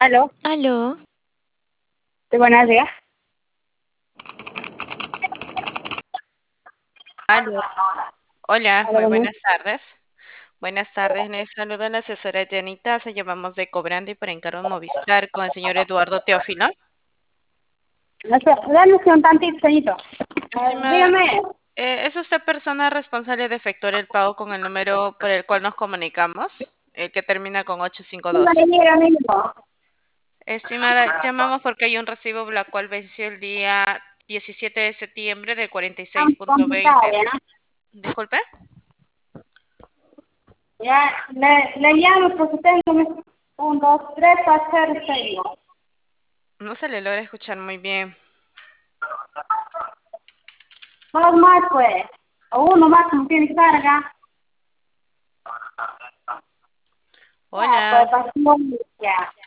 Aló, Aló, sí, buenos días. Aló. Hola, Aló, muy buenos buenas tardes. Buenas tardes, les saluda la asesora Janita. Se llamamos de Cobrando y por encargo Movistar con el señor Eduardo Teófilo. días. Dame un tantito, señorito. Estimada, Dígame. ¿es usted persona responsable de efectuar el pago con el número por el cual nos comunicamos? El que termina con 852. Dígame, amigo. Estimada, llamamos porque hay un recibo la cual venció el día 17 de septiembre de Estamos complicados, 46.20. ¿ya? Disculpe. Ya, le llamo porque tengo un, dos, tres para hacer serio. No se le logra escuchar muy bien. Dos más, pues. O uno más, como tiene carga. Ya, pues, Hola. pasó ya.